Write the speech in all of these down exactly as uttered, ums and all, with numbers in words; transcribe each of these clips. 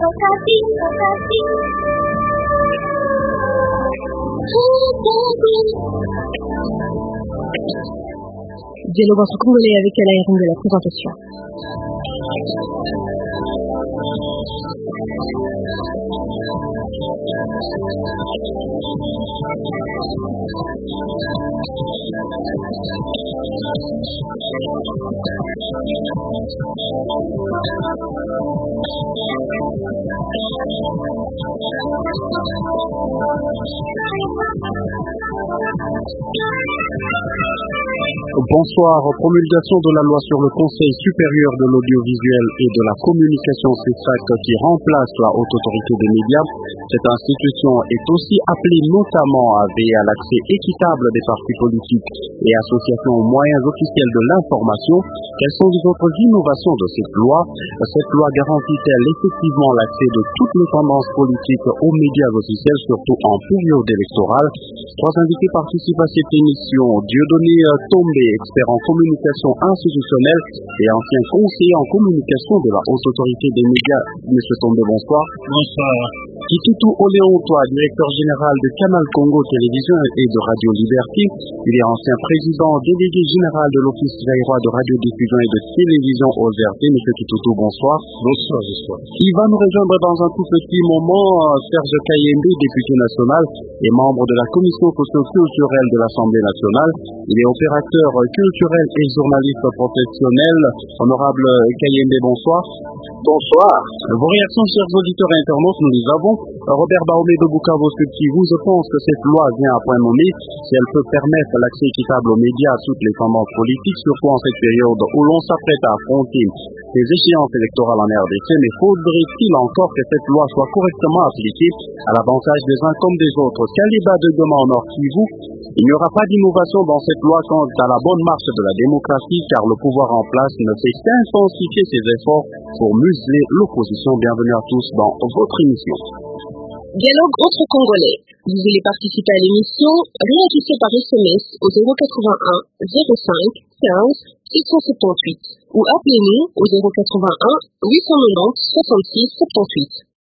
Dialogue entre Congolais avec Alain de la présentation. Bonsoir. Promulgation de la loi sur le Conseil supérieur de l'audiovisuel et de la communication C E S A C qui remplace la Haute Autorité des médias. Cette institution est aussi appelée notamment à veiller à l'accès équitable des partis politiques et associations aux moyens officiels de l'information. Quelles sont les autres innovations de cette loi? Cette loi garantit-elle effectivement l'accès de toutes les tendances politiques aux médias officiels, surtout en période électorale? Trois invités participent à cette émission. Dieudonné Tombé, expert en communication institutionnelle et ancien conseiller en communication de la Haute Autorité des médias. Monsieur Tombé, bonsoir. Bonsoir. Kititu Oléontois, directeur général de Canal Congo Télévision et de Radio Liberté. Il est ancien président délégué général de l'Office zaïrois de radiodiffusion et de télévision O Z R T. Monsieur Kititu, bonsoir. Bonsoir, bonsoir. Il va nous rejoindre dans un tout petit moment, Serge Kayembe, député national et membre de la commission socio-culturelle de l'Assemblée nationale. Il est opérateur culturel et journaliste professionnel. Honorable Kayembe, bonsoir. Bonsoir. Vos réactions, chers auditeurs et internautes, nous les avons. Robert Baomé de Bukavu, vous, je pense que cette loi vient à point nommé si elle peut permettre l'accès équitable aux médias à toutes les tendances politiques, surtout en cette période où l'on s'apprête à affronter les échéances électorales en R D C. Mais faudrait-il encore que cette loi soit correctement appliquée à l'avantage des uns comme des autres? Kaliba de Goma en Nord Kivu, il n'y aura pas d'innovation dans cette loi quant à la bonne marche de la démocratie, car le pouvoir en place ne fait qu'intensifier ses efforts pour museler l'opposition. Bienvenue à tous dans votre émission. Dialogue entre Congolais. Vous voulez participer à l'émission? Réagissez par S M S au zéro quatre-vingt-un zéro cinq quinze six cent soixante-dix-huit ou appelez-nous au zéro quatre-vingt-un huit cent quatre-vingt-dix soixante-six soixante-huit.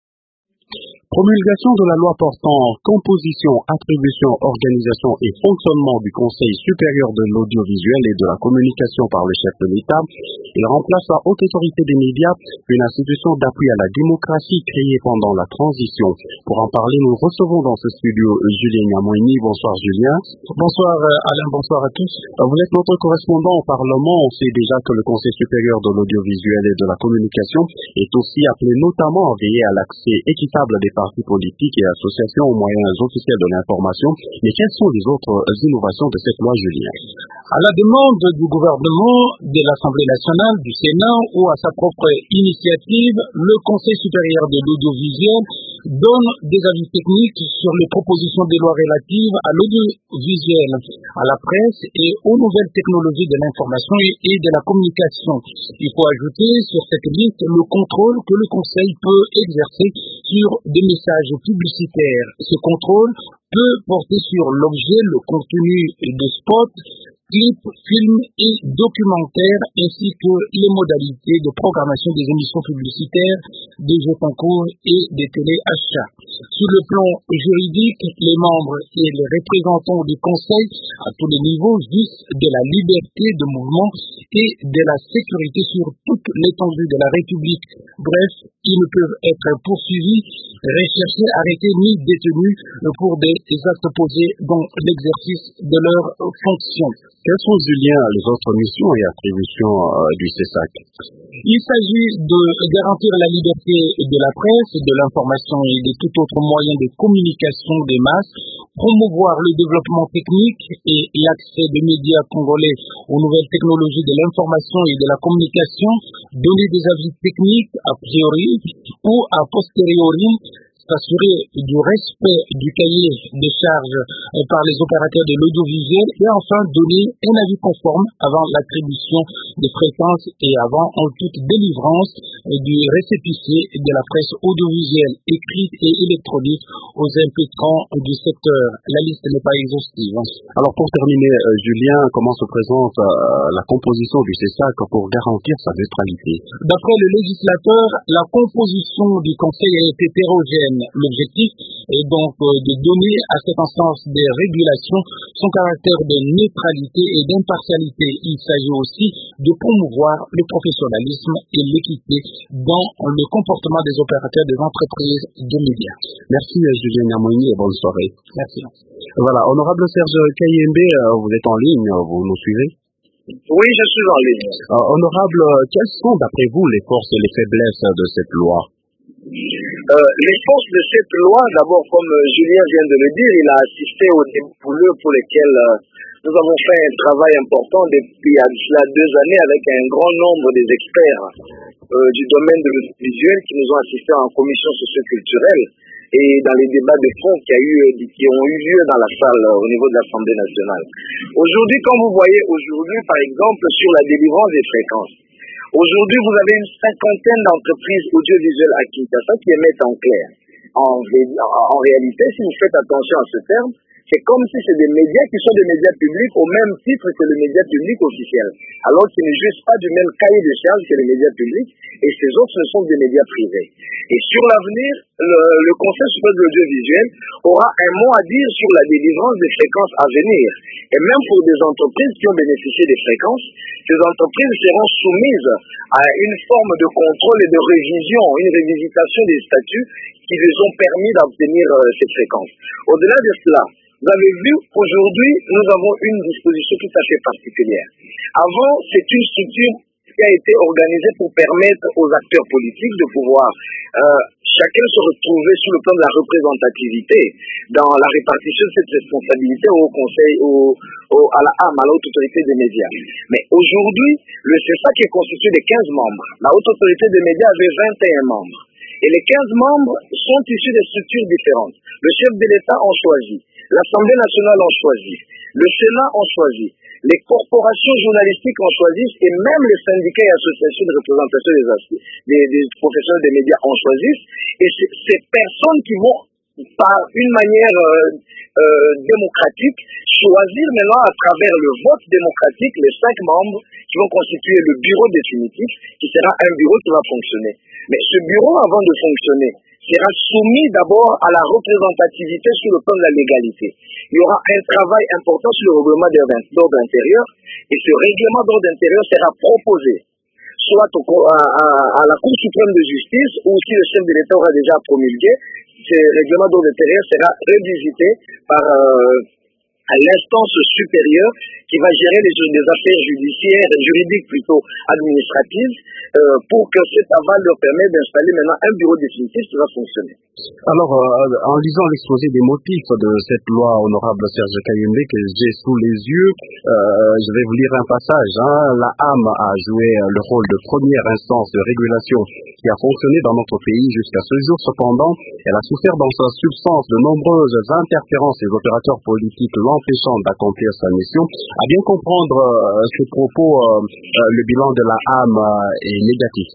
Promulgation de la loi portant composition, attribution, organisation et fonctionnement du Conseil supérieur de l'audiovisuel et de la communication par le chef de l'État. Il remplace la Haute Autorité des médias, une institution d'appui à la démocratie créée pendant la transition. Pour en parler, nous recevons dans ce studio Julien Nyamouini. Bonsoir Julien. Bonsoir Alain, bonsoir à tous. Vous êtes notre correspondant au Parlement. On sait déjà que le Conseil supérieur de l'audiovisuel et de la communication est aussi appelé notamment à veiller à l'accès équitable des partis politiques et associations aux moyens officiels de l'information. Mais quelles sont les autres innovations de cette loi, Julien? À la demande du gouvernement, de l'Assemblée nationale, du Sénat ou à sa propre initiative, le Conseil supérieur de l'audiovisuel donne des avis techniques sur les propositions de loi relatives à l'audiovisuel, à la presse et aux nouvelles technologies de l'information et de la communication. Il faut ajouter sur cette liste le contrôle que le Conseil peut exercer sur des messages publicitaires. Ce contrôle peut porter sur l'objet, le contenu de spots, clips, films et documentaires, ainsi que les modalités de programmation des émissions publicitaires, des jeux concours et des téléachats. Sur le plan juridique, les membres et les représentants du Conseil à tous les niveaux jouissent de la liberté de mouvement et de la sécurité sur toute l'étendue de la République. Bref, ils ne peuvent être poursuivis, recherchés, arrêtés ni détenus pour des actes posés dans l'exercice de leurs fonctions. Quelles sont, Julien, les autres missions et attributions euh, du C E S A C? Il s'agit de garantir la liberté de la presse, de l'information et de tout autre moyen de communication des masses, promouvoir le développement technique et l'accès des médias congolais aux nouvelles technologies de l'information et de la communication, donner des avis techniques a priori ou a posteriori, s'assurer du respect du cahier des charges par les opérateurs de l'audiovisuel et enfin donner un avis conforme avant l'attribution des fréquences et avant en toute délivrance du récépissé de la presse audiovisuelle écrite et électronique aux implicants du secteur. La liste n'est pas exhaustive. Alors pour terminer, euh, Julien, comment se présente euh, la composition du C E S A C pour garantir sa neutralité? D'après le législateur, la composition du Conseil est hétérogène. L'objectif est donc de donner à cette instance des régulations son caractère de neutralité et d'impartialité. Il s'agit aussi de promouvoir le professionnalisme et l'équité dans le comportement des opérateurs des entreprises de médias. Merci Julien Niamouni et bonne soirée. Merci. Voilà, honorable Serge Kayembe, vous êtes en ligne, vous nous suivez? Oui, je suis en ligne. Euh, honorable, quelles sont d'après vous les forces et les faiblesses de cette loi? Euh, les forces de cette loi, d'abord, comme Julien vient de le dire, il a assisté aux débouleux pour lesquels euh, nous avons fait un travail important depuis il y a deux années avec un grand nombre des experts euh, du domaine de l'audiovisuel qui nous ont assistés en commission socio-culturelle et dans les débats de fond qui, a eu, qui ont eu lieu dans la salle euh, au niveau de l'Assemblée nationale. Aujourd'hui, quand vous voyez aujourd'hui, par exemple, sur la délivrance des fréquences, aujourd'hui, vous avez une cinquantaine d'entreprises audiovisuelles à Kinshasa qui émettent en clair. En, en réalité, si vous faites attention à ce terme, c'est comme si c'est des médias qui sont des médias publics au même titre que les médias publics officiels, alors qu'ils ne jouissent pas du même cahier de charges que les médias publics, et ces autres, ce sont des médias privés. Et sur l'avenir, le, le Conseil supérieur de l'audiovisuel aura un mot à dire sur la délivrance des fréquences à venir. Et même pour des entreprises qui ont bénéficié des fréquences, ces entreprises seront soumises à une forme de contrôle et de révision, une révisitation des statuts qui les ont permis d'obtenir euh, ces fréquences. Au-delà de cela, vous avez vu, aujourd'hui, nous avons une disposition tout à fait particulière. Avant, c'est une structure qui a été organisée pour permettre aux acteurs politiques de pouvoir euh, chacun se retrouver sur le plan de la représentativité dans la répartition de cette responsabilité au Conseil, au, au, à la A M, à la Haute Autorité des Médias. Mais aujourd'hui, le C E S A C est constitué de quinze membres. La Haute Autorité des Médias avait vingt et un membres. Et les quinze membres sont issus de structures différentes. Le chef de l'État en choisit. L'Assemblée nationale en choisit. Le Sénat en choisit. Les corporations journalistiques en choisissent et même les syndicats et associations de représentation des, des, des professionnels des médias en choisissent. Et c'est ces personnes qui vont, par une manière euh, euh, démocratique, choisir maintenant à travers le vote démocratique les cinq membres qui vont constituer le bureau définitif, qui sera un bureau qui va fonctionner. Mais ce bureau, avant de fonctionner, sera soumis d'abord à la représentativité sur le plan de la légalité. Il y aura un travail important sur le règlement d'ordre intérieur, et ce règlement d'ordre intérieur sera proposé soit au, à, à, à la Cour suprême de justice, ou si le chef de l'État aura déjà promulgué, ce règlement d'ordre intérieur sera revisité par euh, à l'instance supérieure qui va gérer les, les affaires judiciaires, juridiques plutôt administratives, euh, pour que cet aval leur permette d'installer maintenant un bureau définitif qui va fonctionner. Alors, euh, en lisant l'exposé des motifs de cette loi, honorable Serge Kayembe, que j'ai sous les yeux, euh, je vais vous lire un passage. Hein. La A M a joué le rôle de première instance de régulation qui a fonctionné dans notre pays jusqu'à ce jour. Cependant, elle a souffert dans sa substance de nombreuses interférences des opérateurs politiques l'empêchant d'accomplir sa mission. À bien comprendre euh, ces propos, euh, euh, le bilan de la A M euh, est négatif.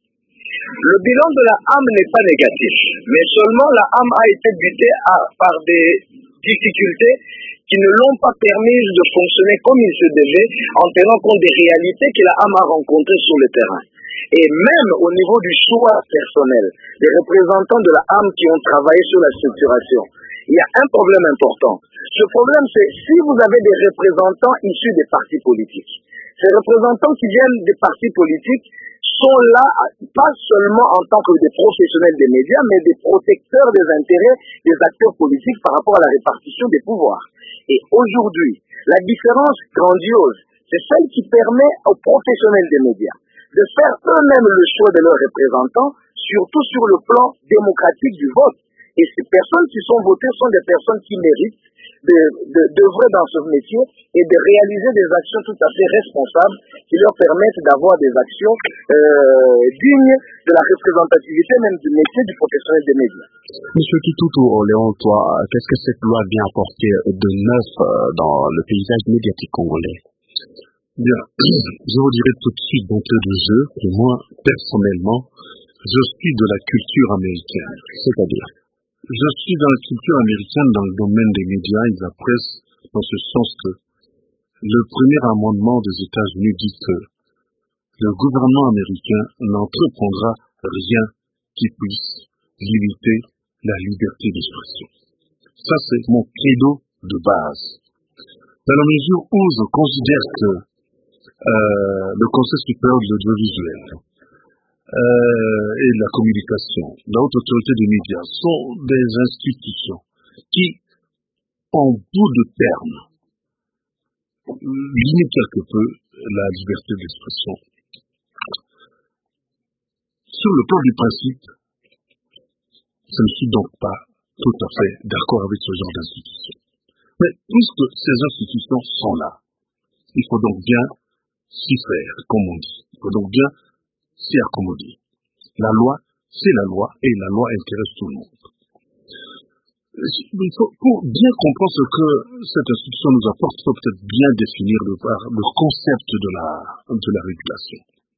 Le bilan de la A M n'est pas négatif, mais seulement la A M a été butée à, par des difficultés qui ne l'ont pas permis de fonctionner comme il se devait, en tenant compte des réalités que la A M a rencontrées sur le terrain. Et même au niveau du choix personnel, des représentants de la A M qui ont travaillé sur la structuration, il y a un problème important. Ce problème, c'est si vous avez des représentants issus des partis politiques. Ces représentants qui viennent des partis politiques sont là, pas seulement en tant que des professionnels des médias, mais des protecteurs des intérêts des acteurs politiques par rapport à la répartition des pouvoirs. Et aujourd'hui, la différence grandiose, c'est celle qui permet aux professionnels des médias de faire eux-mêmes le choix de leurs représentants, surtout sur le plan démocratique du vote. Et ces personnes qui sont votées sont des personnes qui méritent de, de, d'œuvrer dans ce métier et de réaliser des actions tout à fait responsables qui leur permettent d'avoir des actions euh, dignes de la représentativité même du métier du professionnel des médias. Monsieur Kitoutou Léon, toi, qu'est-ce que cette loi vient apporter de neuf dans le paysage médiatique congolais? Bien, je vous dirais tout de suite d'entrée de jeu que moi, personnellement, je suis de la culture américaine. C'est-à-dire? Je suis dans la culture américaine dans le domaine des médias et de la presse, dans ce sens que le premier amendement des États-Unis dit que le gouvernement américain n'entreprendra rien qui puisse limiter la liberté d'expression. Ça, c'est mon credo de base. Dans la mesure où je considère que euh, le Conseil supérieur de l'audiovisuel euh, et de la communication, la haute autorité des médias, sont des institutions qui, en bout de terme, limitent quelque peu la liberté d'expression. Sur le plan du principe, je ne suis donc pas tout à fait d'accord avec ce genre d'institutions. Mais puisque ces institutions sont là, il faut donc bien s'y faire, comme on dit. Il faut donc bien s'y accommoder. La loi, c'est la loi, et la loi intéresse tout le monde. Il faut, pour bien comprendre ce que cette institution nous apporte, il faut peut-être bien définir le, le concept de la, de la régulation.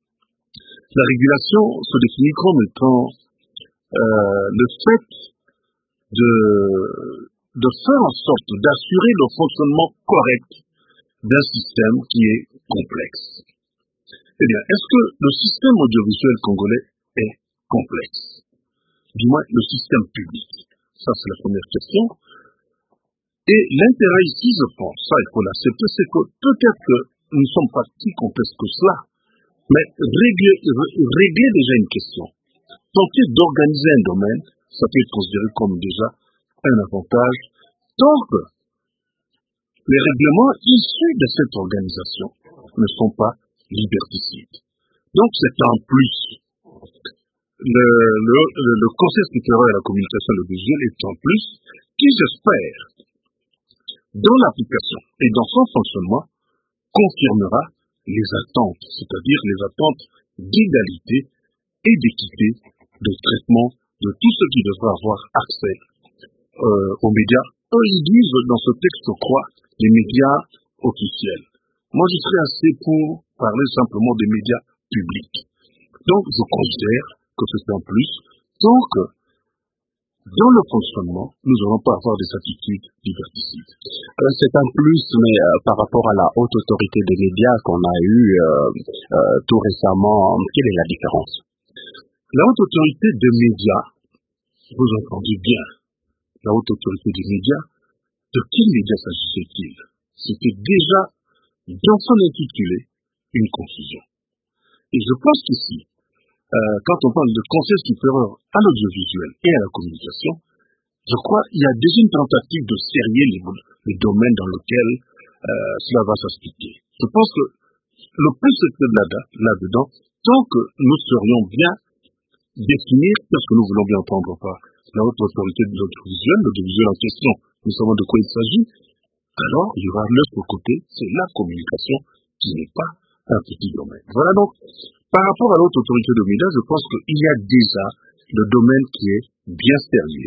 La régulation se définit comme étant euh, le fait de, de faire en sorte d'assurer le fonctionnement correct d'un système qui est complexe. Eh bien, est-ce que le système audiovisuel congolais est complexe? Du moins, le système public. Ça, c'est la première question. Et l'intérêt ici, je pense, ça, il faut l'accepter, c'est que peut-être que nous ne sommes pas si complexes que cela, mais régler, régler déjà une question, tenter d'organiser un domaine, ça peut être considéré comme déjà un avantage, tant que les règlements issus de cette organisation ne sont pas liberticides. Donc c'est en plus. Le, le, le Conseil supérieur de la communication et l'audiovisuel est en plus qui, j'espère, dans l'application et dans son fonctionnement, confirmera les attentes, c'est-à-dire les attentes d'égalité et d'équité de traitement de tous ceux qui devraient avoir accès euh, aux médias. Eux, ils disent dans ce texte, je crois, les médias officiels. Moi, je serais assez pour parler simplement des médias publics. Donc, je considère que c'est en plus, donc, dans le fonctionnement, nous n'allons pas avoir des attitudes liberticides. Euh, c'est un plus, mais euh, par rapport à la haute autorité des médias qu'on a eue euh, euh, tout récemment, quelle est la différence? La haute autorité des médias, vous entendez bien, la haute autorité des médias, de quels médias s'agissait-il? C'était déjà, dans son intitulé, une confusion. Et je pense qu'ici, Euh, quand on parle de Conseil supérieur à l'audiovisuel et à la communication, je crois qu'il y a déjà une tentative de serrer les, les domaines dans lesquels euh, cela va s'expliquer. Je pense que le plus c'est là-dedans, tant que nous serions bien définir, parce que nous voulons bien entendre par la haute autorité de l'audiovisuel, l'audiovisuel en question, nous savons de quoi il s'agit, alors il y aura l'autre côté, c'est la communication qui n'est pas un petit domaine. Voilà donc. Par rapport à l'autre autorité de médias, je pense qu'il y a déjà le domaine qui est bien sérieux,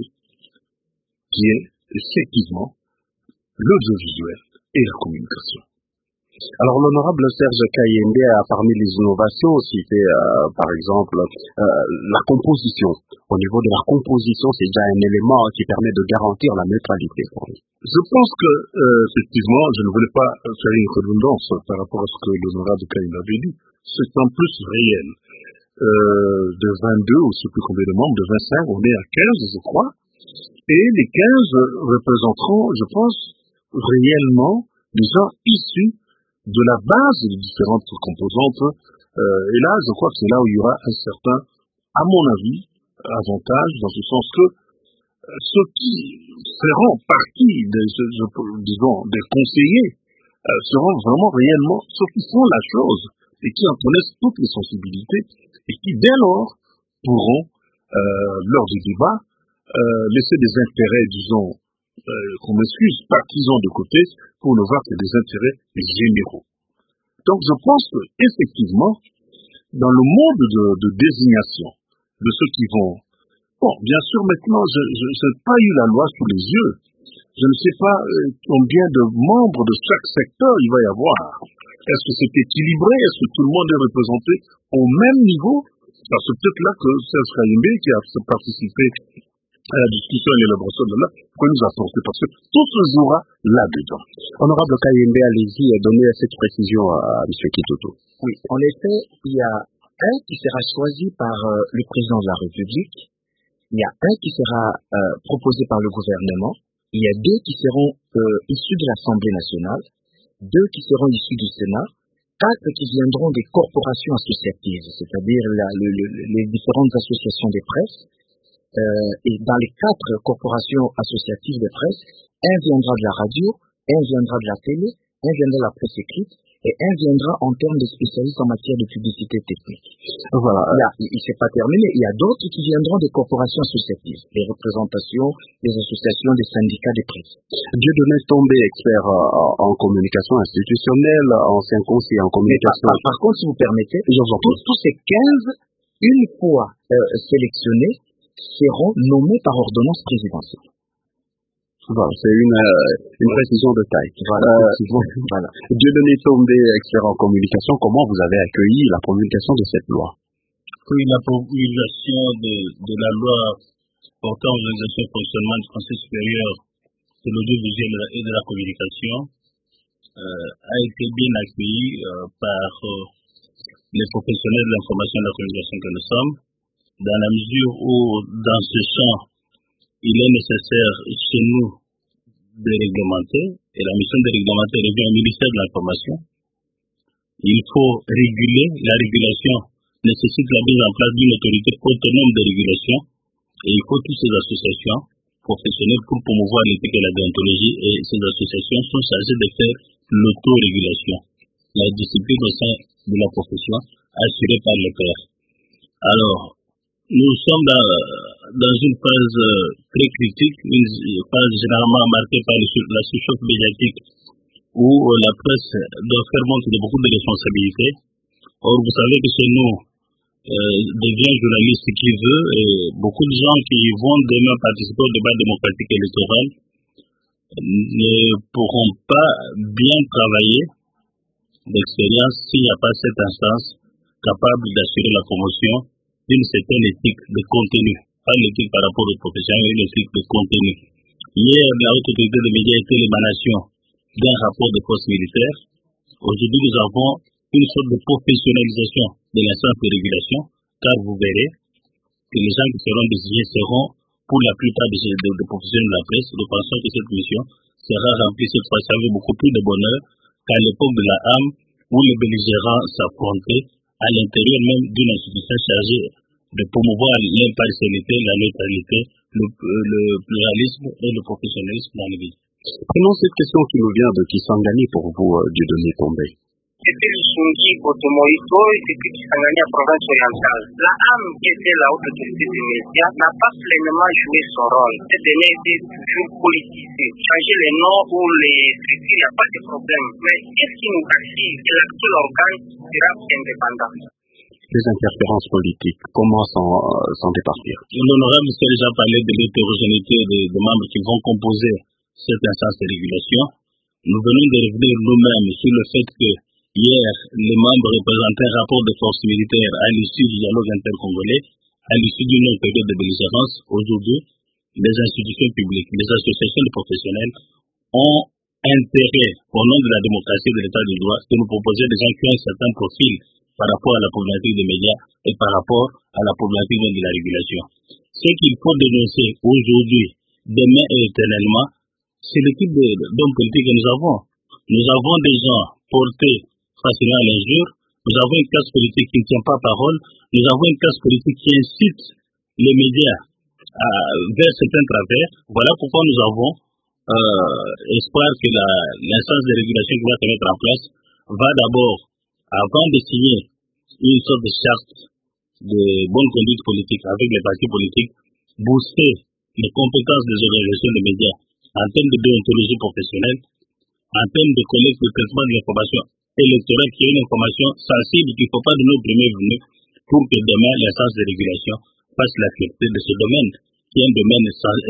qui est effectivement l'audiovisuel et la communication. Alors l'honorable Serge Kayembe a parmi les innovations cité euh, par exemple euh, la composition. Au niveau de la composition, c'est déjà un élément qui permet de garantir la neutralité. Je pense que euh, effectivement, je ne voulais pas faire une redondance par rapport à ce que l'honorable Kayembe avait dit. C'est en plus réel. Euh, de vingt-deux, ou je ne sais plus combien de membres, de vingt-cinq, on est à quinze, je crois. Et les quinze représenteront, je pense, réellement des gens issus de la base des différentes composantes. Euh, et là, je crois que c'est là où il y aura un certain, à mon avis, avantage, dans ce sens que euh, ceux qui feront partie des, disons, des conseillers euh, seront vraiment réellement ceux qui font la chose et qui en connaissent toutes les sensibilités et qui, dès lors, pourront, euh, lors du débat, euh, laisser des intérêts, disons, euh, qu'on m'excuse, partisans de côté, pour ne voir que des intérêts généraux. Donc je pense que effectivement, dans le monde de, de désignation de ceux qui vont... Bon, bien sûr, maintenant, je n'ai pas eu la loi sous les yeux. Je ne sais pas euh, combien de membres de chaque secteur il va y avoir. Est-ce que c'est équilibré? Est-ce que tout le monde est représenté au même niveau? Alors c'est peut-être là que Serge Kayembe, qui a participé à la discussion et l'élaboration de là, pourrait nous apporter, parce que tout se jouera là-dedans. Honorable Kayembe, allez-y, donnez cette précision à M. Kitoto. Oui, en effet, il y a un qui sera choisi par euh, le président de la République, il y a un qui sera euh, proposé par le gouvernement, il y a deux qui seront euh, issus de l'Assemblée nationale, deux qui seront issus du Sénat, quatre qui viendront des corporations associatives, c'est-à-dire la, le, le, les différentes associations des presses. Euh, et dans les quatre corporations associatives de presse, un viendra de la radio, un viendra de la télé, un viendra de la presse écrite, et un viendra en termes de spécialistes en matière de publicité technique. Voilà. Là, il ne s'est pas terminé. Il y a d'autres qui viendront des corporations associatives, des représentations, des associations, des syndicats de presse. Dieudonné Tombé, expert euh, en communication institutionnelle, ancien conseiller en communication. Par, par contre, si vous permettez, tous, tous ces quinze, une fois euh, sélectionnés, seront nommés par ordonnance présidentielle. Voilà, c'est une, euh, une précision de taille. Voilà. Euh, voilà. Dieudonné Tombé, expert en communication, comment vous avez accueilli la promulgation de cette loi? Oui, la promulgation de, de la loi portant organisation et fonctionnement du Conseil supérieur de l'audiovisuel et de la communication euh, a été bien accueillie euh, par euh, les professionnels de l'information et de la communication que nous sommes, dans la mesure où, dans ce champ, il est nécessaire chez nous de réglementer, et la mission de réglementer revient au ministère de l'Information. Il faut réguler, la régulation nécessite la mise en place d'une autorité autonome de régulation, et il faut toutes ces associations professionnelles pour promouvoir l'éthique et la déontologie, et ces associations sont chargées de faire l'autorégulation, la discipline au sein de la profession, assurée par les pairs. Alors, nous sommes dans, dans une phase très critique, une phase généralement marquée par la surchauffe médiatique, où la presse doit faire montre de beaucoup de responsabilités. Or, vous savez que chez nous, euh, devient journaliste qui veut, et beaucoup de gens qui vont demain participer au débat démocratique électoral ne pourront pas bien travailler d'expérience s'il n'y a pas cette instance capable d'assurer la promotion d'une certaine éthique de contenu, pas l'éthique par rapport aux professionnels, mais une éthique de contenu. Hier, la haute autorité des médias était l'émanation d'un rapport de force militaire. Aujourd'hui, nous avons une sorte de professionnalisation de l'instance de régulation, car vous verrez que les gens qui seront désignés seront, pour la plupart des, des, des professionnels de la presse. Nous pensons que cette mission sera remplie cette fois-ci avec beaucoup plus de bonheur qu'à l'époque de la âme, où les belligérants s'affrontaient à l'intérieur même d'une institution chargée de promouvoir l'impartialité, la neutralité, le, le pluralisme et le professionnalisme dans les villes. Prenons cette question qui nous vient de Kisangani pour vous, euh, Dieudonné Tombé. C'était le Sungi Botomoïto et c'était Kisangani à province orientale. La A M, qui était la haute autorité des médias, n'a pas pleinement joué son rôle. Cette dernière était toujours politisée. Changer les noms ou les structures, il n'y a pas de problème. Mais qu'est-ce qui nous assure que l'actuel organe sera indépendant? Les interférences politiques, comment s'en, euh, s'en départir? L'honorable s'est déjà parlé de l'hétérogénéité des, des membres qui vont composer cette instance de régulation. Nous venons de revenir nous-mêmes sur le fait que hier, les membres représentaient un rapport de force militaire à l'issue du dialogue intercongolais, à l'issue d'une longue période de belligérance. Aujourd'hui, les institutions publiques, les associations de professionnels ont intérêt, au nom de la démocratie et de l'état de droit, de nous proposer des gens qui ont un certain profil par rapport à la problématique des médias et par rapport à la problématique de la régulation. Ce qu'il faut dénoncer aujourd'hui, demain et éternellement, c'est le type d'hommes politiques que nous avons. Nous avons des gens portés facilement à l'injure, nous avons une classe politique qui ne tient pas parole, nous avons une classe politique qui incite les médias à, vers certains travers. Voilà pourquoi nous avons euh, espoir que la, l'instance de régulation qui va se mettre en place va d'abord, avant de signer une sorte de charte de bonne conduite politique avec les partis politiques, booster les compétences des organisations de médias en termes de déontologie professionnelle, en termes de collecte de traitement de l'information électorale, qui est une information sensible qu'il ne faut pas donner au premier venu, pour que demain l'instance de régulation fasse la fierté de ce domaine, qui est un domaine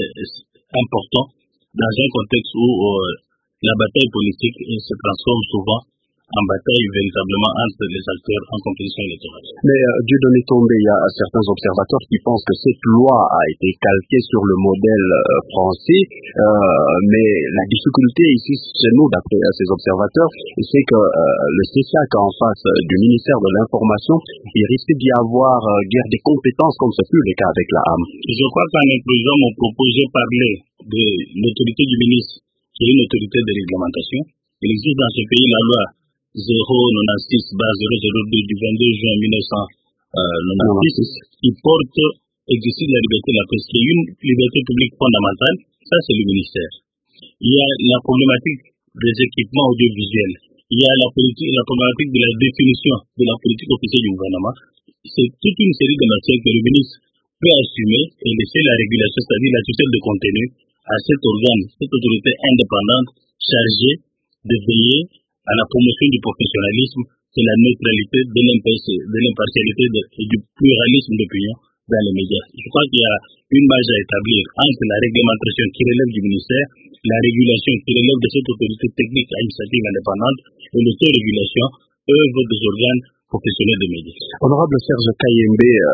important dans un contexte où euh, la bataille politique se transforme souvent en bataille véritablement entre les acteurs en compétition électorale. Mais euh, Dieudonné Tombé, il y a certains observateurs qui pensent que cette loi a été calquée sur le modèle euh, français, euh, mais la difficulté ici chez nous, d'après euh, ces observateurs, c'est que euh, le C S A C en face euh, du ministère de l'Information, il risque d'y avoir euh, guerre des compétences comme ce fut le cas avec la A M. Je crois qu'en introduisant mon propos, j'ai parlé de l'autorité du ministre, qui est une autorité de réglementation. Il existe dans ce pays la loi zéro neuf six zéro zéro deux du vingt-deux juin mille neuf cent quatre-vingt-six qui porte exercice de la liberté de la presse, qui est une liberté publique fondamentale. Ça, c'est le ministère. Il y a la problématique des équipements audiovisuels. Il y a la, politique, la problématique de la définition de la politique officielle du gouvernement. C'est toute une série de matières que le ministre peut assumer et laisser la régulation, c'est-à-dire la tutelle de contenu, à cet organe, cette autorité indépendante chargée de veiller à la promotion du professionnalisme, de la neutralité, de l'impartialité et du pluralisme d'opinion dans les médias. Je crois qu'il y a une marge à établir entre la réglementation qui relève du ministère, la régulation qui relève de cette autorité technique à initiative indépendante et l'autorégulation, œuvre des organes professionnels de médias. Honorable Serge Kayembe, euh,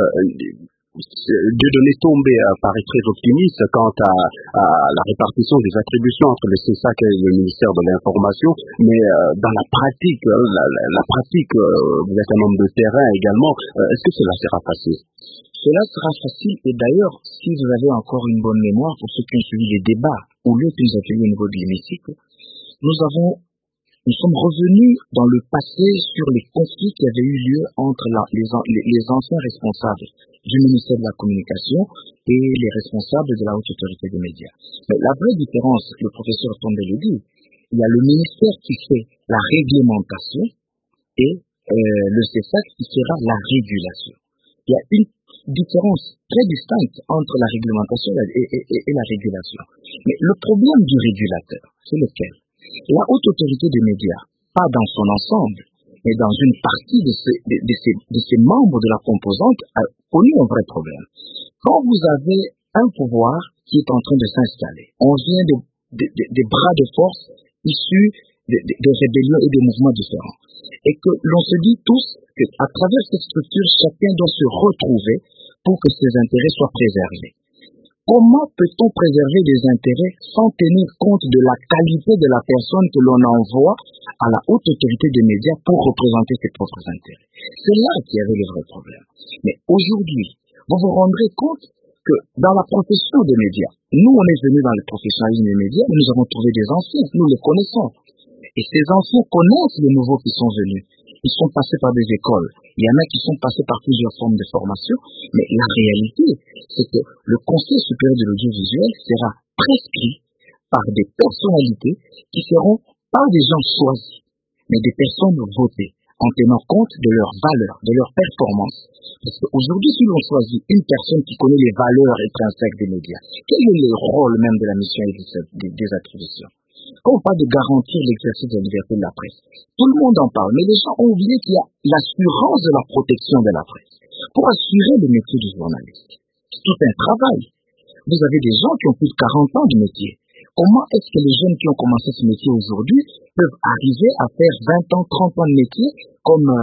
euh, Dieudonné Tombé paraît très optimiste quant à, à la répartition des attributions entre le C S A C et le ministère de l'Information, mais euh, dans la pratique, euh, la, la, la pratique, euh, vous êtes un homme de terrain également, euh, est-ce que cela sera facile? Cela sera facile, et d'ailleurs, si vous avez encore une bonne mémoire, pour ceux qui ont suivi les débats ou lieu que nous avons au niveau de l'hémicycle, nous avons Nous sommes revenus dans le passé sur les conflits qui avaient eu lieu entre la, les, les, les anciens responsables du ministère de la Communication et les responsables de la Haute Autorité des Médias. Mais la vraie différence, le professeur Tombé le dit, il y a le ministère qui fait la réglementation et euh, le C S A C qui fera la régulation. Il y a une différence très distincte entre la réglementation et, et, et, et la régulation. Mais le problème du régulateur, c'est lequel? La Haute Autorité des Médias, pas dans son ensemble, mais dans une partie de ses, de, de, ses, de ses membres de la composante, a connu un vrai problème. Quand vous avez un pouvoir qui est en train de s'installer, on vient de, de, de, de bras de force issus de, de, de rébellions et de mouvements différents, et que l'on se dit tous qu'à travers cette structure, chacun doit se retrouver pour que ses intérêts soient préservés. Comment peut-on préserver des intérêts sans tenir compte de la qualité de la personne que l'on envoie à la Haute Autorité des Médias pour représenter ses propres intérêts? C'est là qu'il y avait le vrai problème. Mais aujourd'hui, vous vous rendrez compte que dans la profession des médias, nous on est venus dans le professionnalisme des médias, nous avons trouvé des anciens, nous les connaissons. Et ces anciens connaissent les nouveaux qui sont venus. Ils sont passés par des écoles. Il y en a qui sont passés par plusieurs formes de formation. Mais la réalité, c'est que le Conseil supérieur de l'audiovisuel sera prescrit par des personnalités qui seront pas des gens choisis, mais des personnes votées, en tenant compte de leurs valeurs, de leurs performances. Parce qu'aujourd'hui, si l'on choisit une personne qui connaît les valeurs intrinsèques des médias, quel est le rôle même de la mission et des, des attributions? Quand on parle de garantir l'exercice de la liberté de la presse, tout le monde en parle, mais les gens ont oublié qu'il y a l'assurance de la protection de la presse. Pour assurer le métier du journaliste, c'est tout un travail. Vous avez des gens qui ont plus de quarante ans de métier. Comment est-ce que les jeunes qui ont commencé ce métier aujourd'hui peuvent arriver à faire vingt ans, trente ans de métier comme euh,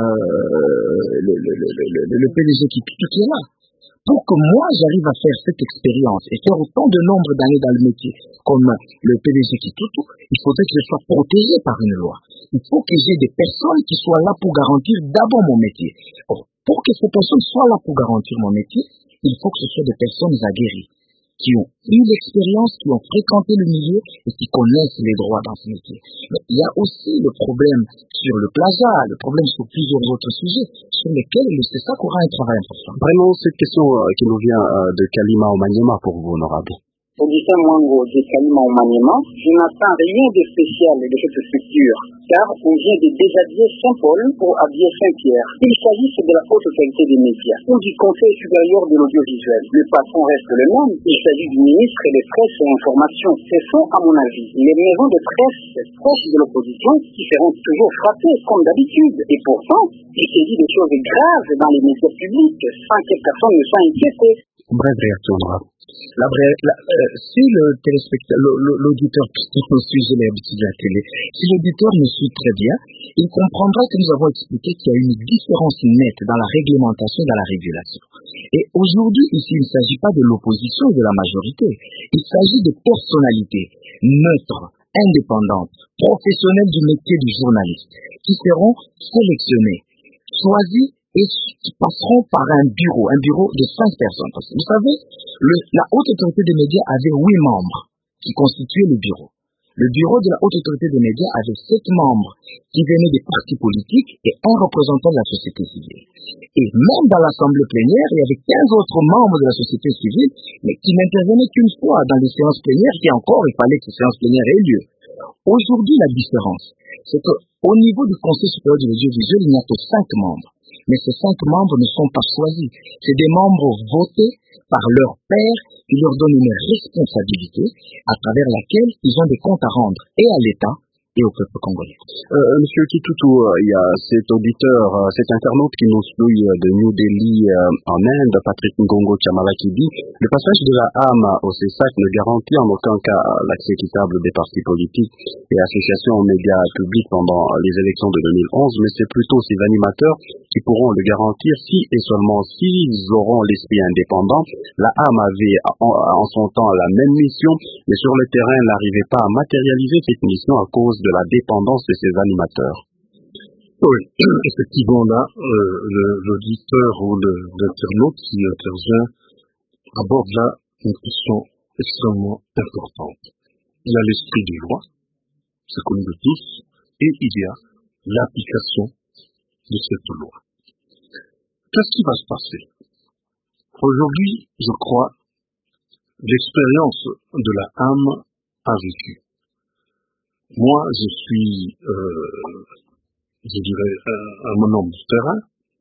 le, le, le, le, le P D G qui, qui est là? Pour que moi j'arrive à faire cette expérience et faire autant de nombre d'années dans le métier comme le P D G Kitutu, il faudrait que je sois protégé par une loi. Il faut que j'ai des personnes qui soient là pour garantir d'abord mon métier. Or, pour que ces personnes soient là pour garantir mon métier, il faut que ce soit des personnes aguerries, qui ont eu l'expérience, qui ont fréquenté le milieu et qui connaissent les droits dans ce métier. Mais il y a aussi le problème sur le plagiat, le problème sur plusieurs autres sujets sur lesquels le C S A C aura un travail important. Vraiment, cette question euh, qui nous vient euh, de Kalima Omanyema pour vous, honorable. Augustin Mwango de Kalima au Maniema, je n'attends rien de spécial de cette structure, car on vient de déshabiller Saint-Paul pour habiller Saint-Pierre. Il s'agisse de la haute autorité des médias ou du Conseil supérieur de l'audiovisuel. Le patron reste le même, il s'agit du ministre des Presse et Informations. Ce sont, à mon avis, les maisons de presse proches de l'opposition qui seront toujours frappées, comme d'habitude. Et pourtant, il s'agit de choses graves dans les médias publics, sans que personne ne soit inquiété. Bref réaction, bravo. La vraie, la, euh, si le téléspectateur, l'auditeur qui nous suit, j'ai l'habitude de la télé, si l'auditeur nous suit très bien, il comprendra que nous avons expliqué qu'il y a une différence nette dans la réglementation et dans la régulation. Et aujourd'hui, ici, il ne s'agit pas de l'opposition ou de la majorité. Il s'agit de personnalités neutres, indépendantes, professionnelles du métier du journaliste, qui seront sélectionnées, choisies et qui passeront par un bureau, un bureau de cinq personnes. Vous savez, le, la haute autorité des médias avait huit membres qui constituaient le bureau. Le bureau de la haute autorité des médias avait sept membres qui venaient des partis politiques et un représentant de la société civile. Et même dans l'assemblée plénière, il y avait quinze autres membres de la société civile, mais qui n'intervenaient qu'une fois dans les séances plénières, et encore, il fallait que ces séances plénières aient lieu. Aujourd'hui, la différence, c'est qu'au niveau du Conseil supérieur de l'audiovisuel, il n'y a que cinq membres. Mais ces cinq membres ne sont pas choisis. C'est des membres votés par leur père qui leur donnent une responsabilité à travers laquelle ils ont des comptes à rendre et à l'État et au peuple congolais. Euh, Monsieur Kitutu, il y a cet auditeur, cet internaute qui nous suit de New Delhi euh, en Inde, Patrick Ngongo Chamala, qui dit « Le passage de la A M au C E S A C ne garantit en aucun cas l'accès équitable des partis politiques et associations aux médias publics pendant les élections de deux mille onze, mais c'est plutôt ces animateurs qui pourront le garantir si et seulement s'ils auront l'esprit indépendant. La A M avait en, en son temps la même mission, mais sur le terrain, elle n'arrivait pas à matérialiser cette mission à cause de la dépendance de ces animateurs. » Oui, effectivement, là, euh, l'auditeur ou l'internaute qui intervient aborde là une question extrêmement importante. Il y a l'esprit des lois, c'est connu de tous, et il y a l'application de cette loi. Qu'est-ce qui va se passer? Aujourd'hui, je crois, l'expérience de la A M a vécu. Moi, je suis, euh, je dirais, un, un homme du terrain.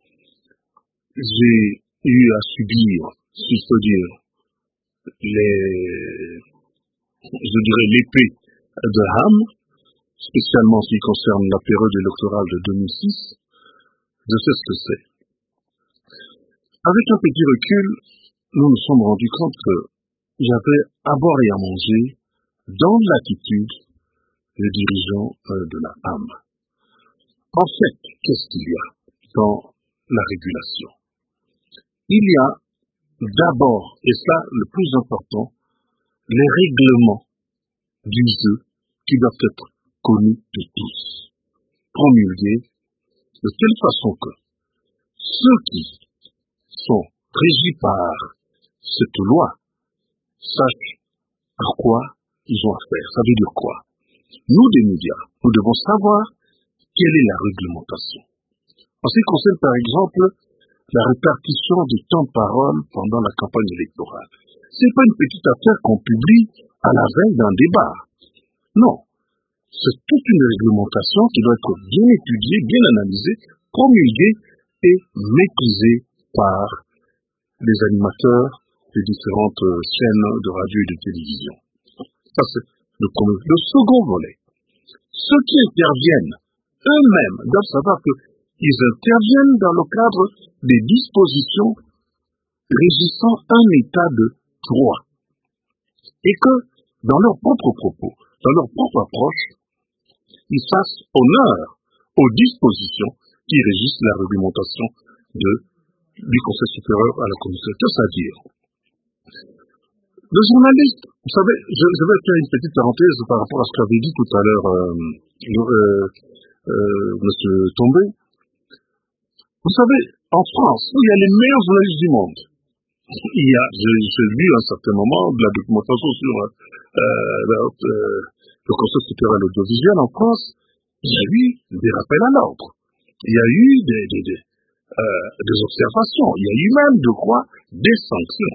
J'ai eu à subir, si je peux dire, les, je dirais, l'épée de A M, spécialement en ce qui concerne la période électorale de deux mille six. Je sais ce que c'est. Avec un petit recul, nous nous sommes rendus compte qu'il y avait à boire et à manger dans l'attitude des dirigeants euh, de la A M. En fait, qu'est-ce qu'il y a dans la régulation? Il y a d'abord, et ça le plus important, les règlements du jeu qui doivent être connus de tous, promulgués de telle façon que ceux qui sont régis par cette loi sachent à quoi ils ont affaire. Ça veut dire quoi? Nous, des médias, nous devons savoir quelle est la réglementation. En ce qui concerne, par exemple, la répartition du temps de parole pendant la campagne électorale. Ce n'est pas une petite affaire qu'on publie à la veille d'un débat. Non. C'est toute une réglementation qui doit être bien étudiée, bien analysée, promulguée et maîtrisée par les animateurs des différentes chaînes de radio et de télévision. Ça, c'est le premier. Le second volet. Ceux qui interviennent eux-mêmes doivent savoir qu'ils interviennent dans le cadre des dispositions régissant un état de droit. Et que, dans leurs propres propos, dans leur propre approche, ils fassent honneur aux dispositions qui régissent la réglementation de, du Conseil supérieur à la Commission. C'est-à-dire, le journaliste, vous savez, je, je vais faire une petite parenthèse par rapport à ce qu'avait dit tout à l'heure euh, euh, euh, M. Tombé. Vous savez, en France, il y a les meilleurs journalistes du monde. Il y a, j'ai vu à un certain moment de la documentation sur euh, la, euh, le Conseil supérieur à l'audiovisuel en France. Il y a eu des rappels à l'ordre. Il y a eu des, des, des, euh, des observations. Il y a eu même, je crois, des sanctions.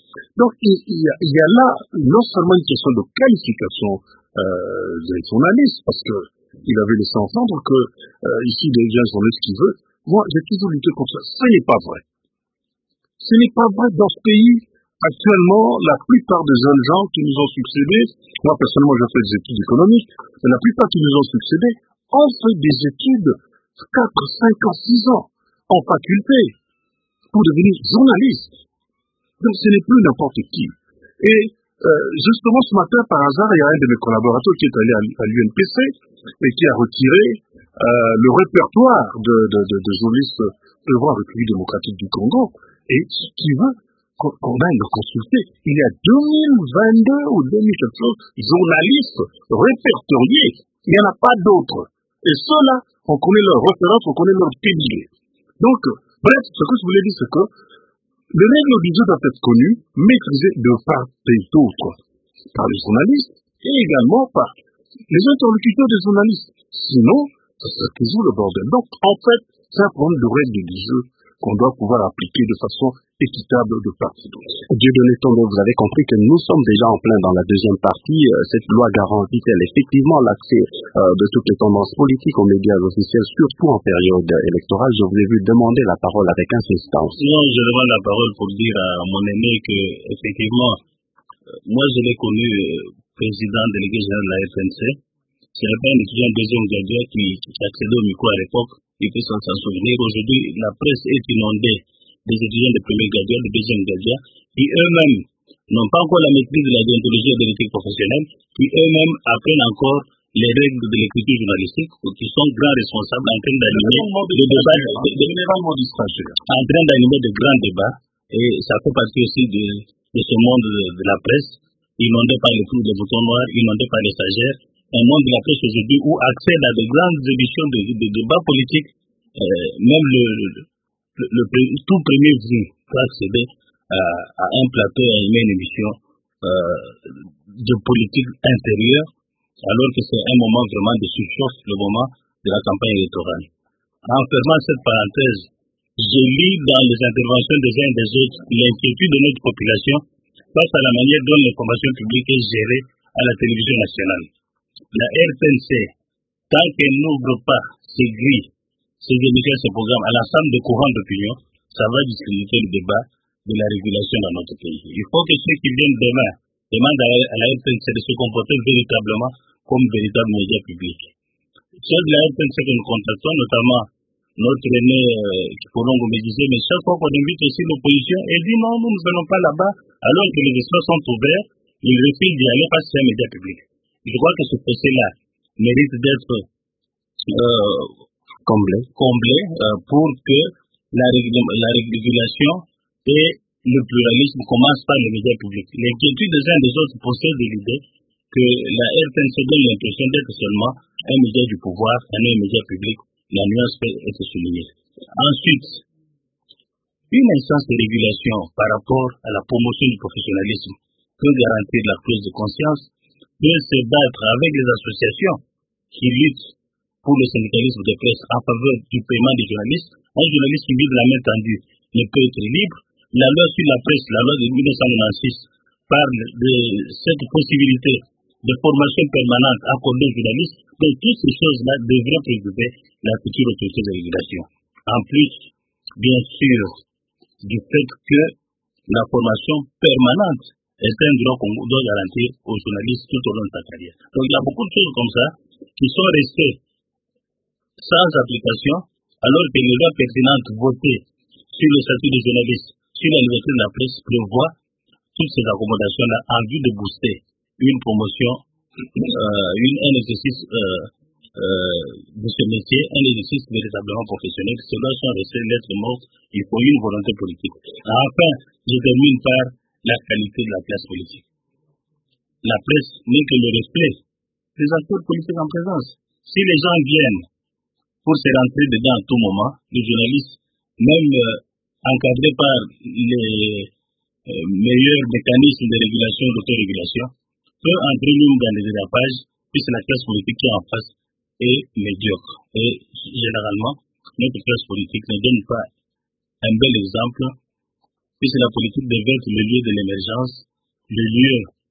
Donc, il, il, y a, il y a là non seulement une question de qualification euh, des journalistes, parce que il avait laissé entendre que euh, ici, les gens journalistes qui veulent. Moi, j'ai toujours lutté contre ça. Ce n'est pas vrai. Ce n'est pas vrai dans ce pays. Actuellement, la plupart des jeunes gens qui nous ont succédé, moi personnellement, j'ai fait des études économiques, mais la plupart qui nous ont succédé ont fait des études quatre, cinq ans, six ans en faculté pour devenir journaliste. Donc, ce n'est plus n'importe qui. Et euh, justement, ce matin, par hasard, il y a un de mes collaborateurs qui est allé à, à l'U N P C et qui a retiré euh, le répertoire de, de, de, de journalistes œuvrant en République démocratique du Congo. Et qui veut qu'on, qu'on aille le consulter. Il y a deux mille vingt-deux ou deux mille quelque chose journalistes répertoriés. Il n'y en a pas d'autres. Et ceux-là, on connaît leurs références, on connaît leurs piliers. Donc, bref, ce que je voulais dire, c'est que les règles du jeu doivent être connues, maîtrisées de part et d'autre, par les journalistes et également par les interlocuteurs des journalistes. Sinon, c'est toujours le bordel. Donc, en fait, c'est un problème de règles du jeu qu'on doit pouvoir appliquer de façon équitable de part et d'autre. Dieudonné Tombé, vous avez compris que nous sommes déjà en plein dans la deuxième partie. Cette loi garantit-elle effectivement l'accès euh, de toutes les tendances politiques aux médias officiels, surtout en période électorale? Je vous ai vu demander la parole avec insistance. Non, je demande la parole pour dire à mon aîné que, effectivement, euh, moi je l'ai connu euh, président délégué général de la F N C. Ce n'est pas un étudiant deuxième gradien qui, qui accédait au micro à l'époque. Il peut s'en souvenir. Aujourd'hui, la presse est inondée des étudiants de premier gradien, de deuxième gradien, qui eux-mêmes n'ont pas encore la maîtrise de la déontologie et de l'éthique professionnelle, qui eux-mêmes apprennent encore les règles de l'écriture journalistique, qui sont grands responsables en train d'animer de débats, en train d'animer de grands débats, et ça fait partie aussi de, de ce monde de, de la presse, inondé par les trous de boutons noirs, inondé par les stagiaires, un monde de la presse aujourd'hui où accède à de grandes émissions de, de, de débats politiques, euh, même le, le, le, le tout premier vu peut accéder à, à un plateau et animer une émission euh, de politique intérieure, alors que c'est un moment vraiment de surchauffe, le moment de la campagne électorale. En fermant cette parenthèse, je lis dans les interventions des uns et des autres l'inquiétude de notre population face à la manière dont l'information publique est gérée à la télévision nationale. La R T N C, tant qu'elle n'ouvre pas ses grilles, ses émissions, ses programmes à l'ensemble des courants d'opinion, ça va discréditer le débat de la régulation dans notre pays. Il faut que ceux qui viennent demain demandent à la, à la R T N C de se comporter véritablement comme véritable média public. Ceux de la R T N C que nous contactons, notamment notre aîné euh, Kiporongo me disait, mais chaque fois qu'on invite aussi l'opposition, elle dit non, nous ne venons pas là-bas, alors que les espaces sont ouverts, ils refusent d'y aller parce que c'est un média public. Je crois que ce fossé-là mérite d'être euh, comblé, comblé euh, pour que la, régul- la régulation et le pluralisme commencent par les médias publics. L'inquiétude des uns et des autres possède l'idée que la R T N C donne l'impression d'être seulement un média du pouvoir, un média public. La nuance peut être soulignée. Ensuite, une instance de régulation par rapport à la promotion du professionnalisme peut garantir la prise de conscience, peut se battre avec les associations qui luttent pour le syndicalisme de presse en faveur du paiement des journalistes. Un journaliste qui vit de la main tendue ne peut être libre. La loi sur la presse, la loi de mille neuf cent quatre-vingt-six, parle de cette possibilité de formation permanente accordée aux journalistes. Donc, toutes ces choses-là devraient préoccuper la future autorité de régulation. En plus, bien sûr, du fait que la formation permanente est un droit qu'on doit garantir aux journalistes tout au long de sa carrière. Donc, il y a beaucoup de choses comme ça qui sont restées sans application, alors que les lois pertinentes votées sur le statut des journalistes, sur la liberté de la presse, prévoient toutes ces accommodations-là en vue de booster une promotion, euh, une, un exercice euh, euh, de ce métier, un exercice véritablement professionnel. Ces lois sont restées lettres mortes, il faut une volonté politique. Enfin, je termine par la qualité de la classe politique. La presse n'est que le reflet des acteurs politiques en présence. Si les gens viennent pour se rentrer dedans à tout moment, les journalistes, même euh, encadrés par les euh, meilleurs mécanismes de régulation et d'autorégulation, peut entrer même dans les dérapages, puisque la classe politique qui est en face est médiocre. Et généralement, notre classe politique ne donne pas un bel exemple puisque la politique devait être le lieu de l'émergence, le lieu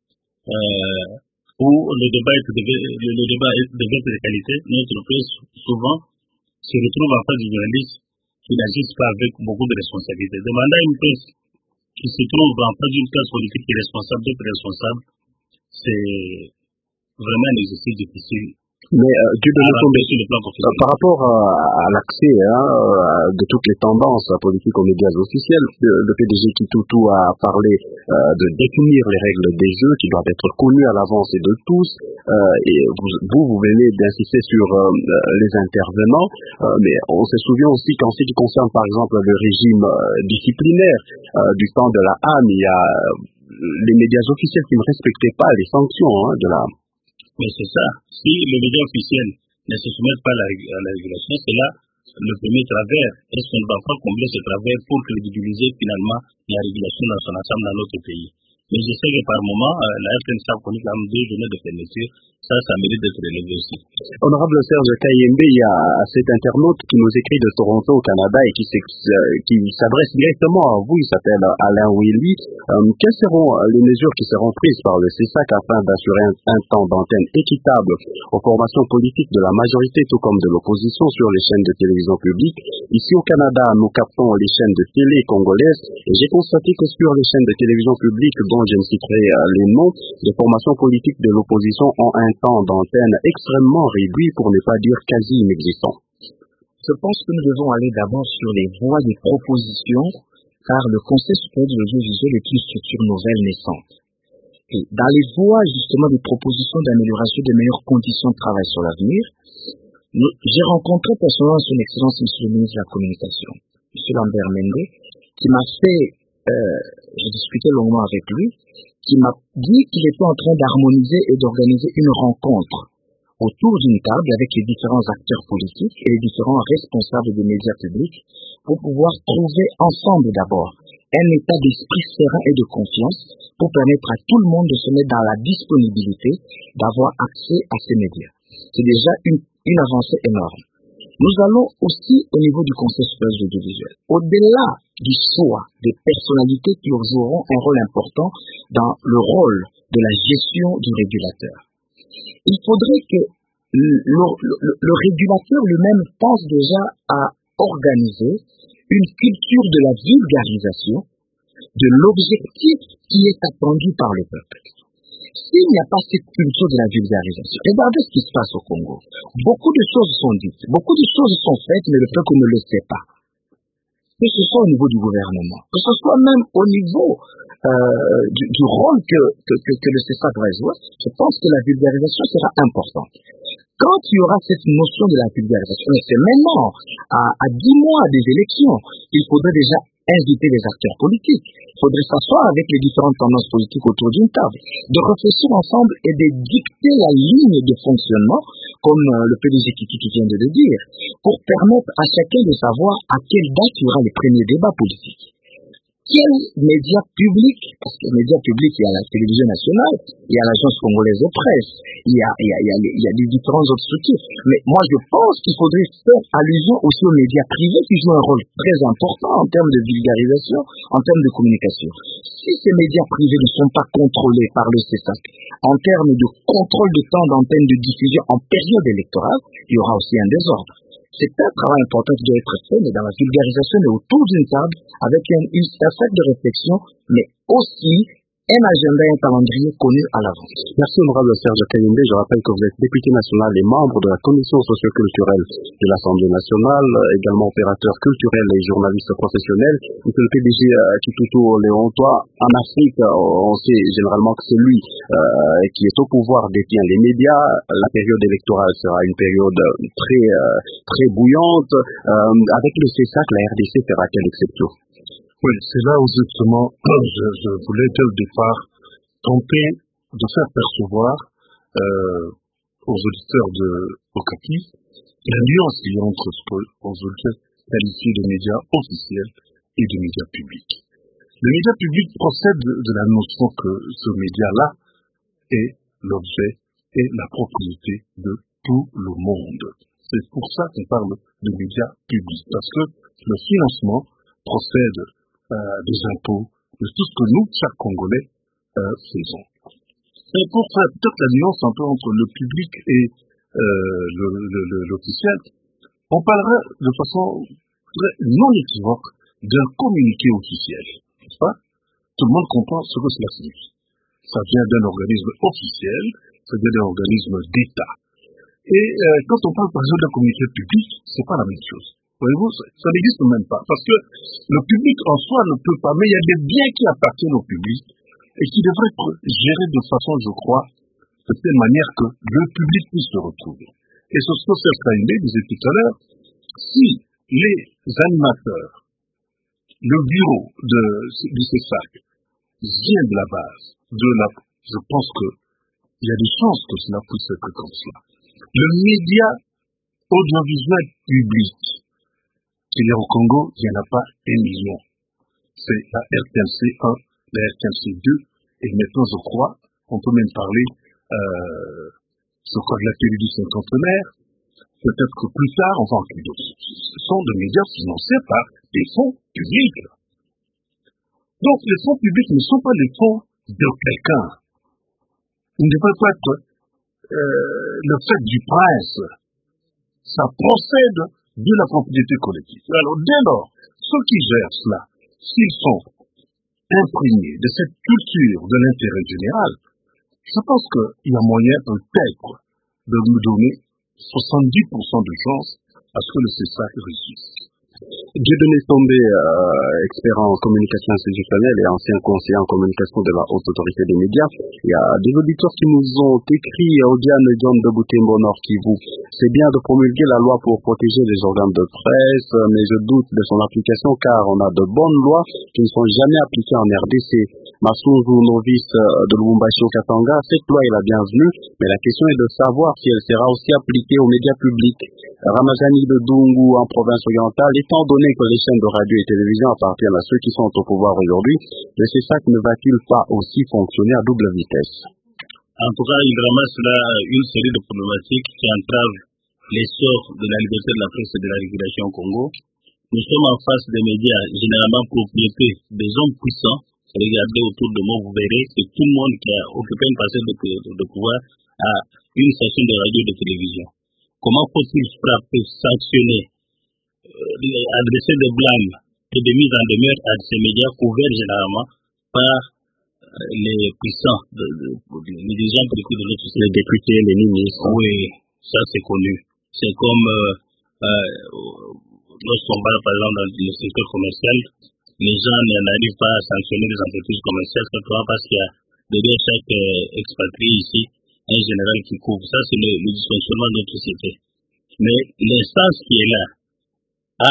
euh, où le débat, est, le, le débat est, devait être de qualité. Notre presse, souvent, se retrouve en face du journaliste qui n'agisse pas avec beaucoup de responsabilité. Demander à une presse qui se trouve en face d'une classe politique qui est responsable d'être responsable, c'est vraiment un exercice difficile. Mais euh, du de euh, par rapport à, à l'accès hein, de toutes les tendances politiques aux médias officiels, le, le P D G Kitoutou a parlé euh, de définir les règles des jeux qui doivent être connues à l'avance et de tous. Euh, et vous, vous, vous venez d'insister sur euh, les intervenants, euh, mais on se souvient aussi qu'en ce qui concerne par exemple le régime euh, disciplinaire euh, du temps de la A M, il y a les médias officiels qui ne respectaient pas les sanctions hein, de la A M. Mais c'est ça. Si les médias officiels ne se soumettent pas à la, à la régulation, c'est là le premier travers. Est-ce qu'on ne va pas combler ce travers pour crédibiliser finalement la régulation dans son ensemble dans notre pays? Mais je sais que par moment, euh, la F N C A connaît quand même deux journées de fermeture. Ça, ça mérite d'être relevé aussi. Honorable Serge Kayembe, il y a cet internaute qui nous écrit de Toronto au Canada et qui, qui s'adresse directement à vous, il s'appelle Alain Willy. Euh, quelles seront les mesures qui seront prises par le C E S A C afin d'assurer un, un temps d'antenne équitable aux formations politiques de la majorité tout comme de l'opposition sur les chaînes de télévision publiques? Ici au Canada, nous captons les chaînes de télé congolaises et j'ai constaté que sur les chaînes de télévision publiques, dont je ne citerai les noms, les formations politiques de l'opposition ont un temps d'antenne extrêmement réduit, pour ne pas dire quasi inexistant. Je pense que nous devons aller d'abord sur les voies des propositions, car le Conseil supérieur de l'audiovisuel est une structure nouvelle naissante. Et dans les voies justement des propositions d'amélioration des meilleures conditions de travail sur l'avenir, j'ai rencontré personnellement son Excellence Monsieur le ministre de la Communication, Monsieur Lambert Mende, qui m'a fait, euh, j'ai discuté longuement avec lui, qui m'a dit qu'il était en train d'harmoniser et d'organiser une rencontre autour d'une table avec les différents acteurs politiques et les différents responsables des médias publics pour pouvoir trouver ensemble d'abord un état d'esprit serein et de confiance pour permettre à tout le monde de se mettre dans la disponibilité d'avoir accès à ces médias. C'est déjà une, une avancée énorme. Nous allons aussi au niveau du Conseil supérieur de l'audiovisuel, au-delà du choix des personnalités qui joueront un rôle important dans le rôle de la gestion du régulateur. Il faudrait que le, le, le, le régulateur lui-même pense déjà à organiser une culture de la vulgarisation de l'objectif qui est attendu par le peuple. S'il n'y a pas cette culture de la vulgarisation, regardez ce qui se passe au Congo. Beaucoup de choses sont dites, beaucoup de choses sont faites, mais le peuple ne le sait pas. Que ce soit au niveau du gouvernement, que ce soit même au niveau euh, du, du rôle que, que, que, que le C E S A C va jouer, je pense que la vulgarisation sera importante. Quand il y aura cette notion de la vulgarisation, et c'est maintenant, à, à dix mois des élections, il faudrait déjà inviter les acteurs politiques. Il faudrait s'asseoir avec les différentes tendances politiques autour d'une table, de réfléchir ensemble et de dicter la ligne de fonctionnement, comme euh, le P D G Kitoutou vient de le dire, pour permettre à chacun de savoir à quelle date il y aura les premiers débats politiques. Quels médias publics, parce que les médias publics, il y a la télévision nationale, il y a l'agence congolaise de presse, il y a, il y a, il y a, il y a des différentes autres structures. Mais moi, je pense qu'il faudrait faire allusion aussi aux médias privés qui jouent un rôle très important en termes de vulgarisation, en termes de communication. Si ces médias privés ne sont pas contrôlés par le C E S A C, en termes de contrôle de temps d'antenne de diffusion en période électorale, il y aura aussi un désordre. C'est un travail important qui doit être fait, mais dans la vulgarisation, mais autour d'une table, avec un, une, un set de réflexion, mais aussi un agenda et un calendrier connu à l'avance. Merci, honorable Serge Kayembe. Je rappelle que vous êtes député national et membre de la commission socioculturelle de l'Assemblée nationale, également opérateur culturel et journaliste professionnel. Monsieur le P D G Kitoutou Léontois, en Afrique, on sait généralement que c'est lui euh, qui est au pouvoir, détient les médias. La période électorale sera une période très, euh, très bouillante. Euh, avec le C E S A C, la R D C fera quelle exception? Oui, c'est là où justement je, je voulais dès le départ tenter de faire percevoir euh, aux auditeurs de Okapi la nuance qu'il y a entre ce qu'on veut qualifier de médias officiels et de médias publics. Le média public procède de, de la notion que ce média-là est l'objet et la propriété de tout le monde. C'est pour ça qu'on parle de médias publics, parce que le financement procède euh, des impôts, de tout ce que nous, chaque Congolais, euh, faisons. Et pour faire peut-être la nuance un peu entre le public et euh, l'officiel, on parlerait de façon très non équivoque d'un communiqué officiel, n'est-ce pas? Tout le monde comprend ce que cela signifie. Ça vient d'un organisme officiel, ça vient d'un organisme d'État. Et euh, quand on parle par exemple d'un communiqué public, c'est pas la même chose. Voyez-vous, ça, ça n'existe même pas. Parce que le public en soi ne peut pas, mais il y a des biens qui appartiennent au public et qui devraient être gérés de façon, je crois, de telle manière que le public puisse se retrouver. Et ce que Serge Kaïndé disait tout à l'heure, si les animateurs, le bureau de, du C E S A C vient de la base, de la, je pense que il y a des chances que cela puisse être comme cela. Le média audiovisuel public qu'il y a au Congo, il n'y en a pas un million. C'est la R T N C un, la R T N C deux, et maintenant je crois, on peut même parler, euh, je crois de la télé du cinquantenaire, peut-être que plus tard, on va en d'autres. Ce sont des médias financés par des fonds publics. Donc les fonds publics ne sont pas les fonds de quelqu'un. Ils ne devraient pas être euh, le fait du prince. Ça procède de la propriété collective. Alors dès lors, ceux qui gèrent cela, s'ils sont imprégnés de cette culture de l'intérêt général, je pense qu'il y a moyen peut-être de nous donner soixante-dix pour cent de chances à ce que le C E S A C réussisse. Dieudonné Tombé, euh, expert en communication institutionnelle et ancien conseiller en communication de la Haute Autorité des Médias. Il y a des auditeurs qui nous ont écrit, Odiane John de Boutembo Nord Kivu. C'est bien de promulguer la loi pour protéger les organes de presse, mais je doute de son application car on a de bonnes lois qui ne sont jamais appliquées en R D C. Massouzou, novice de Lubumbashi au Katanga, cette loi est la bienvenue, mais la question est de savoir si elle sera aussi appliquée aux médias publics. Ramazani de Dungu en province orientale, étant donné que les chaînes de radio et télévision appartiennent à ceux qui sont au pouvoir aujourd'hui, le C E S A C ne va-t-il pas aussi fonctionner à double vitesse? En tout cas, il ramasse là une série de problématiques qui entravent l'essor de la liberté de la presse et de la régulation au Congo. Nous sommes en face des médias généralement propriétés des hommes puissants. Regardez autour de moi, vous verrez que tout le monde qui a occupé une parcelle de, de, de pouvoir a une station de radio et de télévision. Comment faut-il frapper, sanctionner, euh, adresser des blâmes et des mises en demeure à ces médias couverts généralement par euh, les puissants, de, de, de, les dirigeants politiques de notre société. Les députés, les ministres. Oui, ça c'est connu. C'est comme euh, euh, lorsqu'on parle par exemple dans le secteur commercial, les gens n'arrivent pas à sanctionner les entreprises commerciales simplement parce qu'il y a derrière chaque euh, expatrié ici un général qui couvre. Ça, c'est le, le dysfonctionnement de notre société. Mais l'instance qui est là a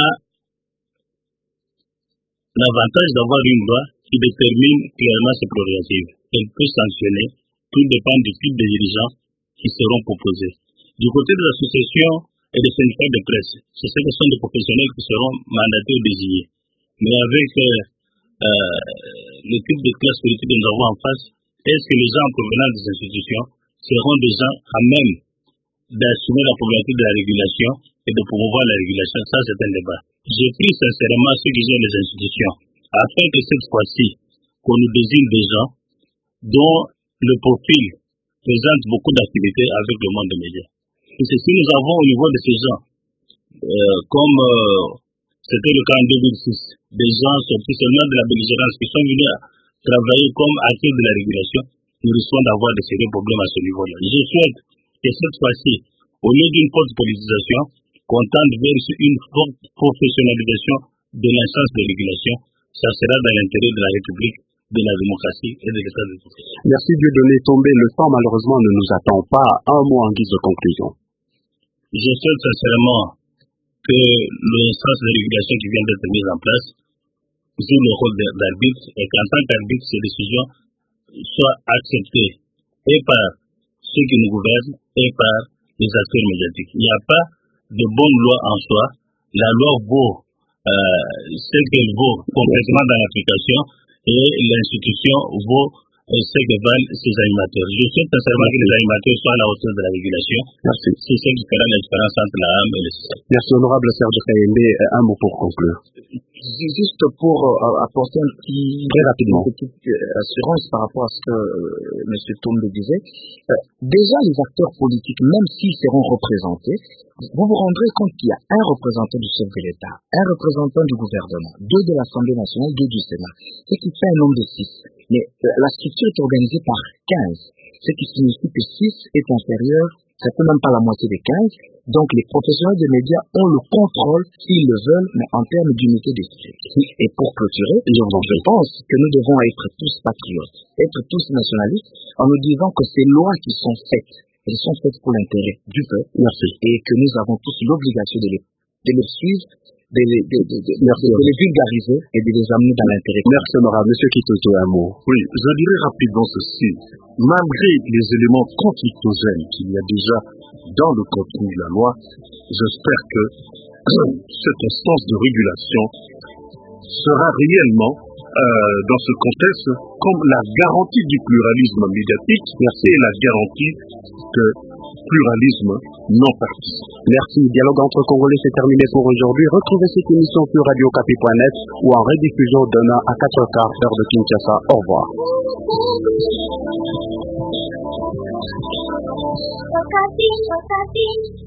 l'avantage d'avoir une loi qui détermine clairement ses prérogatives. Elle peut sanctionner, tout dépend du type de dirigeants qui seront proposés. Du côté des associations et des syndicats de presse, ce sont des professionnels qui seront mandatés ou désignés. Mais avec euh, euh, le type de classe politique que nous avons en face, est-ce que les gens provenant des institutions seront des gens à même d'assumer la problématique de la régulation et de promouvoir la régulation? Ça, c'est un débat. Je prie sincèrement ceux qui gèrent les institutions, afin que cette fois-ci, qu'on nous désigne des gens dont le profil présente beaucoup d'activités avec le monde des médias. Et c'est ce que nous avons au niveau de ces gens, euh, comme euh, c'était le cas en deux mille six, des gens sortis seulement de la belligérance qui sont venus à travailler comme acteurs de la régulation, nous risquons d'avoir de sérieux problèmes à ce niveau-là. Je souhaite que cette fois-ci, au lieu d'une forte politisation, qu'on tende vers une forte professionnalisation de l'instance de régulation. Ça sera dans l'intérêt de la République, de la démocratie et de l'État de droit. Merci Dieudonné Tombé. Le temps malheureusement ne nous attend pas. Un mot en guise de conclusion. Je souhaite sincèrement que l'instance de régulation qui vient d'être mise en place joue le rôle d'arbitre et qu'en tant qu'arbitre, ces décisions soient acceptées et par ceux qui nous gouvernent et par les acteurs médiatiques. Il n'y a pas de bonne loi en soi. La loi vaut euh, ce qu'elle vaut complètement dans l'application et l'institution vaut ce que valent ces animateurs. Je souhaite sincèrement que les animateurs soient à la hauteur de la régulation. Merci. C'est ce qui fera la différence entre la A M et le C I S A. Merci, honorable Serge Kayembe. Un mot pour conclure. Juste pour euh, apporter un petit, très rapidement, une petite euh, assurance par rapport à ce que euh, M. Tombe disait. Euh, déjà, les acteurs politiques, même s'ils seront représentés, vous vous rendrez compte qu'il y a un représentant du chef de l'État, un représentant du gouvernement, deux de l'Assemblée nationale, deux du Sénat, ce qui fait un nombre de six. Mais euh, la structure est organisée par quinze, ce qui signifie que six est inférieur, ça peut même pas la moitié des quinze. Donc les professionnels des médias ont le contrôle, s'ils le veulent, mais en termes d'unité d'esprit. Et pour clôturer, je pense que nous devons être tous patriotes, être tous nationalistes, en nous disant que ces lois qui sont faites, elles sont faites pour l'intérêt du peuple. Merci. Et que nous avons tous l'obligation de les, de les suivre, de les, de, de, de, de, de les vulgariser et de les amener dans l'intérêt. Merci, honorable. Monsieur Kitoto, un mot. Oui, je dirais rapidement ceci. Malgré les éléments conflictogènes qu'il y a déjà dans le contenu de la loi, j'espère que cette instance de régulation sera réellement euh, dans ce contexte comme la garantie du pluralisme médiatique et la garantie de pluralisme non partisan. Merci. Dialogue entre Congolais, c'est terminé pour aujourd'hui. Retrouvez cette émission sur radio okapi point net ou en rediffusion demain à quatre heures quinze heure de Kinshasa. Au revoir. Okapi, Okapi.